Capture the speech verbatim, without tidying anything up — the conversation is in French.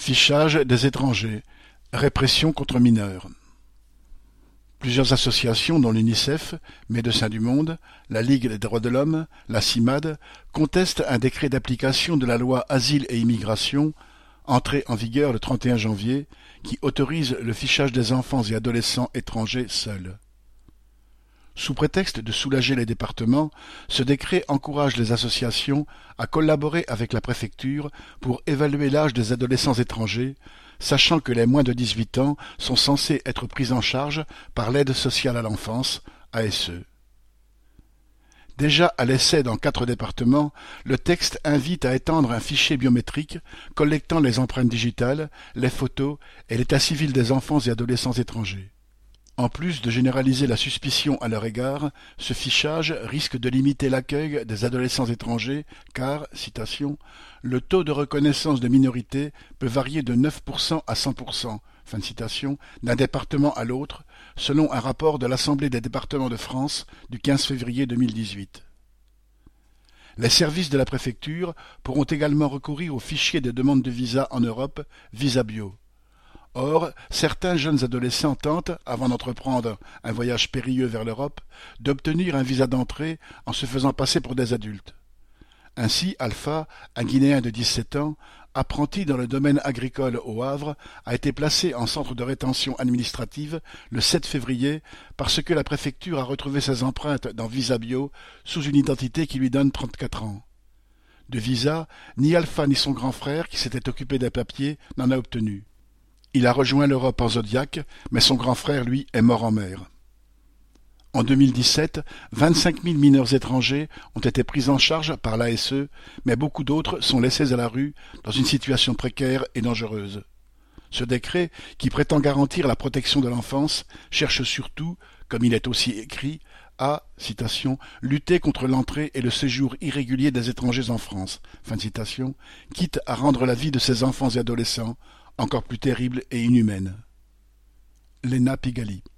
Fichage des étrangers, répression contre mineurs. Plusieurs associations dont l'UNICEF, Médecins du Monde, la Ligue des droits de l'homme, la CIMAD, contestent un décret d'application de la loi Asile et Immigration, entrée en vigueur le trente et un janvier, qui autorise le fichage des enfants et adolescents étrangers seuls. Sous prétexte de soulager les départements, ce décret encourage les associations à collaborer avec la préfecture pour évaluer l'âge des adolescents étrangers, sachant que les moins de dix-huit ans sont censés être pris en charge par l'aide sociale à l'enfance, A S E. Déjà à l'essai dans quatre départements, le texte invite à étendre un fichier biométrique collectant les empreintes digitales, les photos et l'état civil des enfants et adolescents étrangers. En plus de généraliser la suspicion à leur égard, ce fichage risque de limiter l'accueil des adolescents étrangers car, citation, « le taux de reconnaissance de minorité peut varier de neuf pour cent à cent pour cent » fin de citation, d'un département à l'autre, selon un rapport de l'Assemblée des départements de France du quinze février deux mille dix-huit. Les services de la préfecture pourront également recourir au fichier des demandes de visa en Europe, VisaBio. Or, certains jeunes adolescents tentent, avant d'entreprendre un voyage périlleux vers l'Europe, d'obtenir un visa d'entrée en se faisant passer pour des adultes. Ainsi, Alpha, un Guinéen de dix-sept ans, apprenti dans le domaine agricole au Havre, a été placé en centre de rétention administrative le sept février parce que la préfecture a retrouvé ses empreintes dans VisaBio sous une identité qui lui donne trente-quatre ans. De visa, ni Alpha ni son grand frère, qui s'était occupé des papiers, n'en a obtenu. Il a rejoint l'Europe en Zodiac, mais son grand frère, lui, est mort en mer. En deux mille dix-sept, vingt-cinq mille mineurs étrangers ont été pris en charge par l'A S E, mais beaucoup d'autres sont laissés à la rue dans une situation précaire et dangereuse. Ce décret, qui prétend garantir la protection de l'enfance, cherche surtout, comme il est aussi écrit, à, citation, lutter contre l'entrée et le séjour irrégulier des étrangers en France, fin de citation, quitte à rendre la vie de ces enfants et adolescents encore plus terrible et inhumaine. Léna Pigaly.